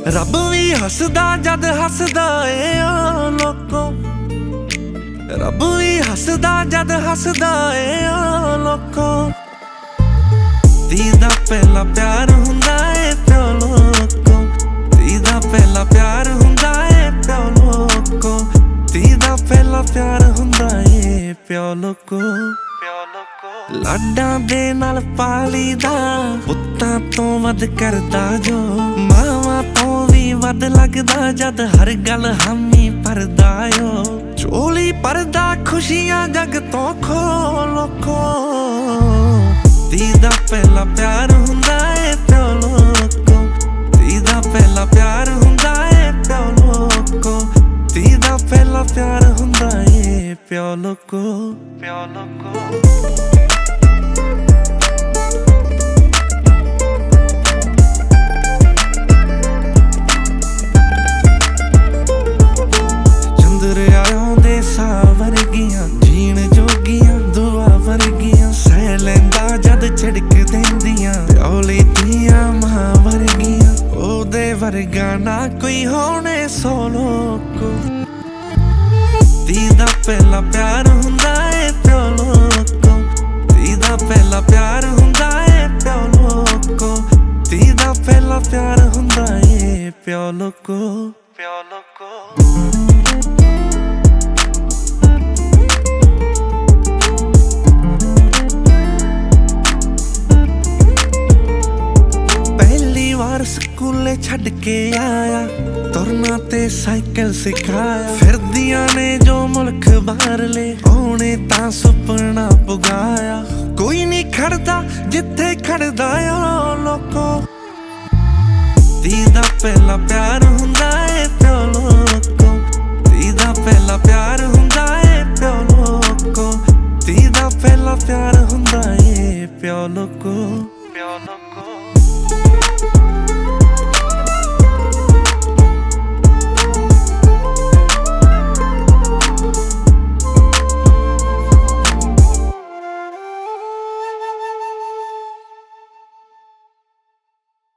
ਰੱਬ ਵੀ ਹੱਸਦਾ ਜਦ ਹੱਸਦਾ ਏ ਆ ਲੋਕੋ, ਰੱਬ ਵੀ ਹੱਸਦਾ ਜਦ ਹੱਸਦਾ ਏ ਆ ਲੋਕੋ। ਧੀ ਦਾ ਪਹਿਲਾ ਪਿਆਰ ਹੁੰਦਾ ਏ ਪਿਓ ਲੋਕੋ, ਧੀ ਦਾ ਪਹਿਲਾ ਪਿਆਰ ਹੁੰਦਾ ਏ ਪਿਓ ਲੋਕੋ, ਧੀ ਦਾ ਪਹਿਲਾ ਪਿਆਰ ਹੁੰਦਾ ਏ ਪਿਓ ਲੋਕੋ। ਲਾਡਾਂ ਦੇ ਨਾਲ ਪਾਲੀਦਾ, ਪੁੱਤਾਂ ਤੋਂ ਵੱਧ ਕਰਦਾ ਜੋ, ਮਾਵਾਂ ਤੋਂ ਵੀ ਵੱਧ ਲੱਗਦਾ ਜਦ ਹਰ ਗੱਲ ਹਾਮੀ ਭਰਦਾ ਓ। ਝੋਲੀ ਭਰਦਾ ਖੁਸ਼ੀਆਂ ਜਗ ਤੋਂ ਖੋ ਲੋਕੋ, ਧੀ ਦਾ ਪਹਿਲਾ ਪਿਆਰ ਹੁੰਦਾ ਏ ਪਿਓ ਲੋਕੋ, ਧੀ ਦਾ ਪਹਿਲਾ ਪਿਆਰ ਹੁੰਦਾ ਏ ਪਿਓ ਲੋਕੋ, ਧੀ ਦਾ ਪਹਿਲਾ ਪਿਆਰ ਹੁੰਦਾ ਏ ਪਿਓ ਲੋਕੋ, ਪਿਓ ਲੋਕੋ। ਵਰਗੀਆਂ ਜੀਣ ਜੋਗੀਆਂ ਦੁਆ ਵਰਗੀਆਂ, ਸਹਿ ਲੈਂਦਾ ਜਦ ਝਿੜਕ ਦਿੰਦੀਆਂ, ਪਿਓ ਲਈ ਧੀਆਂ ਮਾਂ ਵਰਗੀਆਂ, ਉਹਦੇ ਵਰਗਾ ਨਾ ਕੋਈ ਹੋਣੇ ਸੋ ਲੋਕੋ। ਧੀ ਦਾ ਪਹਿਲਾ ਪਿਆਰ ਹੁੰਦਾ ਏ ਪਿਓ ਲੋਕੋ, ਧੀ ਦਾ ਪਹਿਲਾ ਪਿਆਰ ਹੁੰਦਾ ਏ ਪਿਓ ਲੋਕੋ, ਧੀ ਦਾ ਪਹਿਲਾ ਪਿਆਰ ਹੁੰਦਾ ਏ ਪਿਓ ਲੋਕੋ, ਪਿਓ ਲੋਕੋ। ਸਕੂਲੇ ਛੱਡ ਕੇ ਆਇਆ, ਤੁਰਨਾ ਤੇ ਸਾਈਕਲ ਸਿਖਾਇਆ, ਫਿਰਦੀਆਂ ਨੇ ਜੋ ਮੁਲਕ ਬਾਹਰਲੇ, ਉਹਨੇ ਤਾਂ ਸੁਪਨਾ ਪੁਗਾਇਆ। ਕੋਈ ਨਹੀਂ ਖੜਦਾ ਜਿੱਥੇ ਖੜਦਾ ਆ ਲੋਕੋ, ਧੀ ਦਾ ਪਹਿਲਾ ਪਿਆਰ ਹੁੰਦਾ ਏ ਪਿਓ ਲੋਕੋ, ਧੀ ਦਾ ਪਹਿਲਾ ਪਿਆਰ ਹੁੰਦਾ ਏ ਪਿਓ ਲੋਕੋ, ਧੀ ਦਾ ਪਹਿਲਾ ਪਿਆਰ ਹੁੰਦਾ ਏ ਪਿਓ ਲੋਕੋ, ਪਿਓ ਲੋਕੋ।